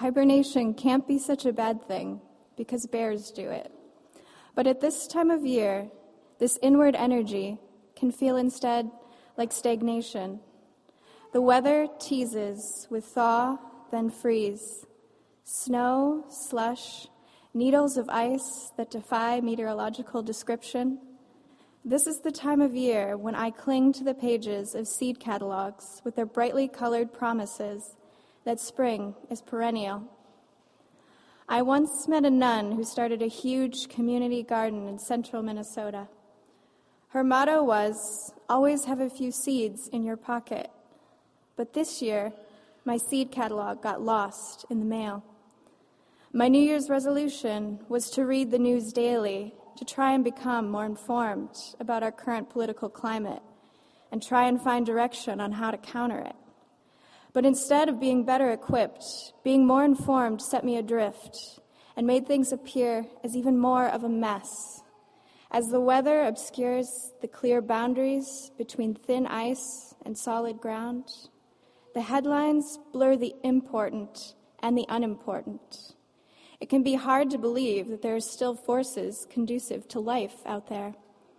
Hibernation can't be such a bad thing because bears do it. But at this time of year, this inward energy can feel instead like stagnation. The weather teases with thaw, then freeze. Snow, slush, needles of ice that defy meteorological description. This is the time of year when I cling to the pages of seed catalogs with their brightly colored promises that spring is perennial. I once met a nun who started a huge community garden in central Minnesota. Her motto was, always have a few seeds in your pocket. But this year, my seed catalog got lost in the mail. My New Year's resolution was to read the news daily, to try and become more informed about our current political climate, and try and find direction on how to counter it. But instead of being better equipped, being more informed set me adrift and made things appear as even more of a mess. As the weather obscures the clear boundaries between thin ice and solid ground, the headlines blur the important and the unimportant. It can be hard to believe that there are still forces conducive to life out there.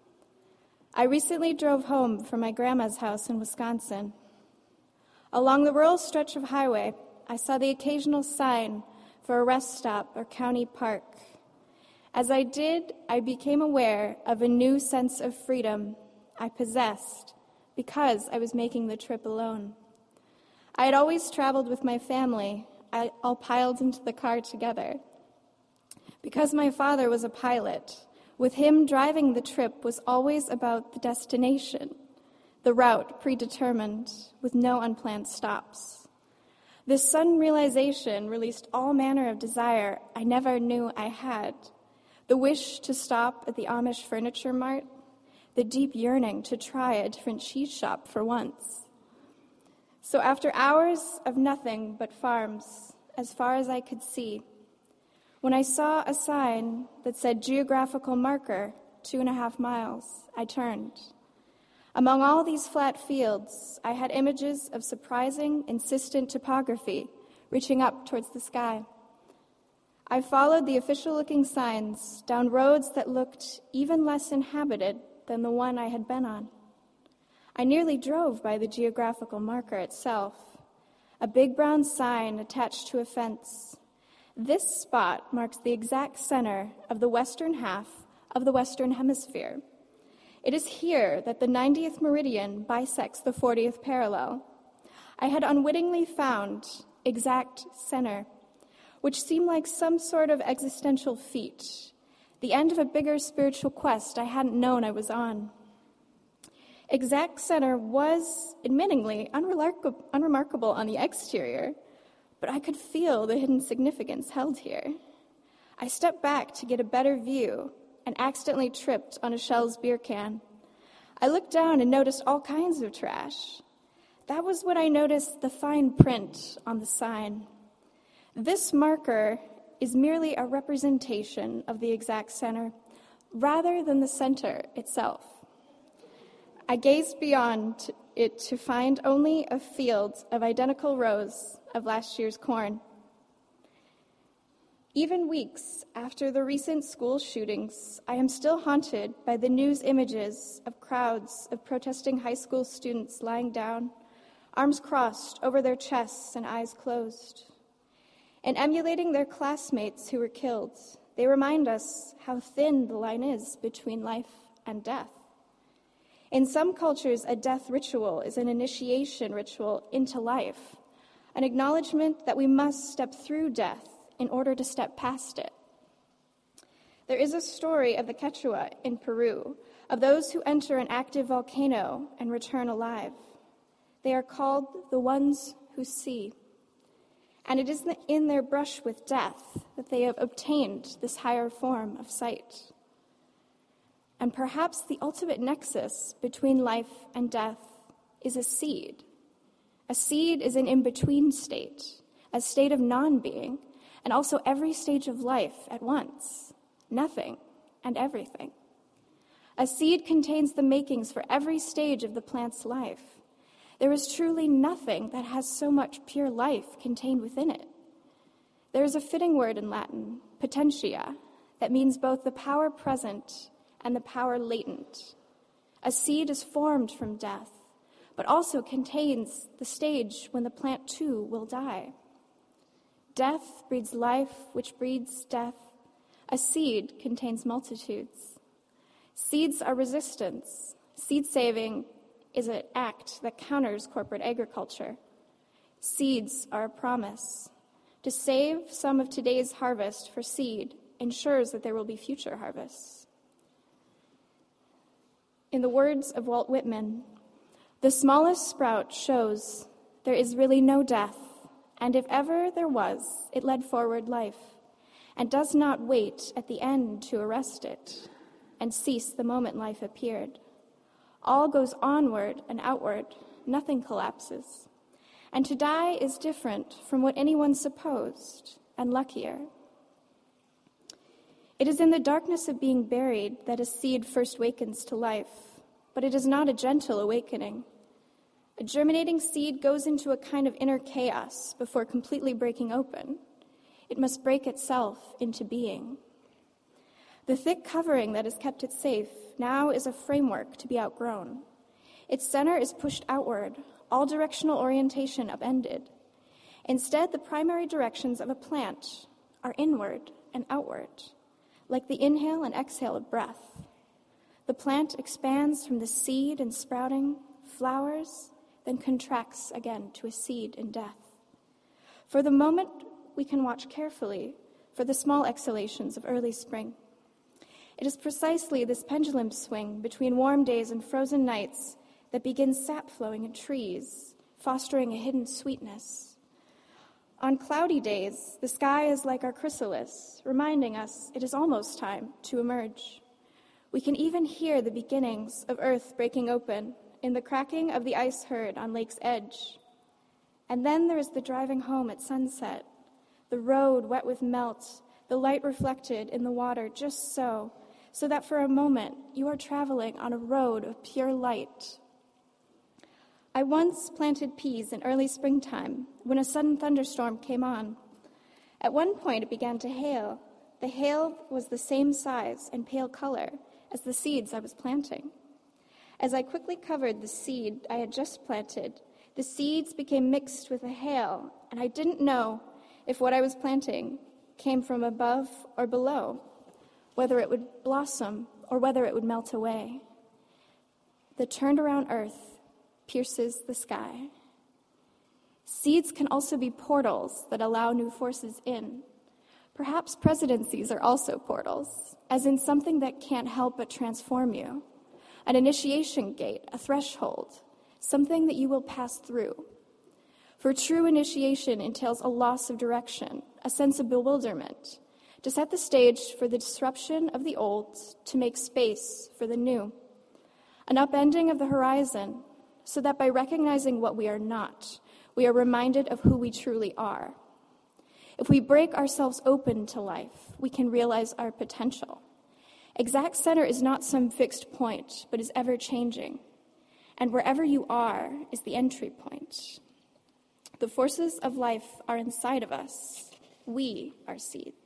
I recently drove home from my grandma's house in Wisconsin. Along the rural stretch of highway, I saw the occasional sign for a rest stop or county park. As I did, I became aware of a new sense of freedom I possessed because I was making the trip alone. I had always traveled with my family, all piled into the car together. Because my father was a pilot, with him driving the trip was always about the destination, the route predetermined, with no unplanned stops. This sudden realization released all manner of desire I never knew I had. The wish to stop at the Amish furniture mart, the deep yearning to try a different cheese shop for once. So after hours of nothing but farms, as far as I could see, when I saw a sign that said geographical marker, 2.5 miles, I turned. Among all these flat fields, I had images of surprising, insistent topography reaching up towards the sky. I followed the official-looking signs down roads that looked even less inhabited than the one I had been on. I nearly drove by the geographical marker itself, a big brown sign attached to a fence. This spot marks the exact center of the western half of the Western Hemisphere. It is here that the 90th meridian bisects the 40th parallel. I had unwittingly found exact center, which seemed like some sort of existential feat, the end of a bigger spiritual quest I hadn't known I was on. Exact center was, admittingly, unremarkable on the exterior, but I could feel the hidden significance held here. I stepped back to get a better view and accidentally tripped on a Shell's beer can. I looked down and noticed all kinds of trash. That was when I noticed the fine print on the sign. This marker is merely a representation of the exact center, rather than the center itself. I gazed beyond it to find only a field of identical rows of last year's corn. Even weeks after the recent school shootings, I am still haunted by the news images of crowds of protesting high school students lying down, arms crossed over their chests and eyes closed. And emulating their classmates who were killed, they remind us how thin the line is between life and death. In some cultures, a death ritual is an initiation ritual into life, an acknowledgement that we must step through death in order to step past it. There is a story of the Quechua in Peru, of those who enter an active volcano and return alive. They are called the ones who see. And it is in their brush with death that they have obtained this higher form of sight. And perhaps the ultimate nexus between life and death is a seed. A seed is an in-between state, a state of non-being, and also every stage of life at once, nothing and everything. A seed contains the makings for every stage of the plant's life. There is truly nothing that has so much pure life contained within it. There is a fitting word in Latin, potentia, that means both the power present and the power latent. A seed is formed from death, but also contains the stage when the plant too will die. Death breeds life, which breeds death. A seed contains multitudes. Seeds are resistance. Seed saving is an act that counters corporate agriculture. Seeds are a promise. To save some of today's harvest for seed ensures that there will be future harvests. In the words of Walt Whitman, the smallest sprout shows there is really no death, and if ever there was, it led forward life, and does not wait at the end to arrest it, and cease the moment life appeared. All goes onward and outward, nothing collapses. And to die is different from what anyone supposed, and luckier. It is in the darkness of being buried that a seed first wakens to life, but it is not a gentle awakening. A germinating seed goes into a kind of inner chaos before completely breaking open. It must break itself into being. The thick covering that has kept it safe now is a framework to be outgrown. Its center is pushed outward, all directional orientation upended. Instead, the primary directions of a plant are inward and outward, like the inhale and exhale of breath. The plant expands from the seed and sprouting, flowers, then contracts again to a seed in death. For the moment, we can watch carefully for the small exhalations of early spring. It is precisely this pendulum swing between warm days and frozen nights that begins sap flowing in trees, fostering a hidden sweetness. On cloudy days, the sky is like our chrysalis, reminding us it is almost time to emerge. We can even hear the beginnings of earth breaking open in the cracking of the ice herd on lake's edge. And then there is the driving home at sunset, the road wet with melt, the light reflected in the water just so that for a moment you are traveling on a road of pure light. I once planted peas in early springtime when a sudden thunderstorm came on. At one point it began to hail. The hail was the same size and pale color as the seeds I was planting. As I quickly covered the seed I had just planted, the seeds became mixed with the hail, and I didn't know if what I was planting came from above or below, whether it would blossom or whether it would melt away. The turned-around earth pierces the sky. Seeds can also be portals that allow new forces in. Perhaps presidencies are also portals, as in something that can't help but transform you. An initiation gate, a threshold, something that you will pass through. For true initiation entails a loss of direction, a sense of bewilderment, to set the stage for the disruption of the old, to make space for the new. An upending of the horizon, so that by recognizing what we are not, we are reminded of who we truly are. If we break ourselves open to life, we can realize our potential. Exact center is not some fixed point, but is ever-changing. And wherever you are is the entry point. The forces of life are inside of us. We are seeds.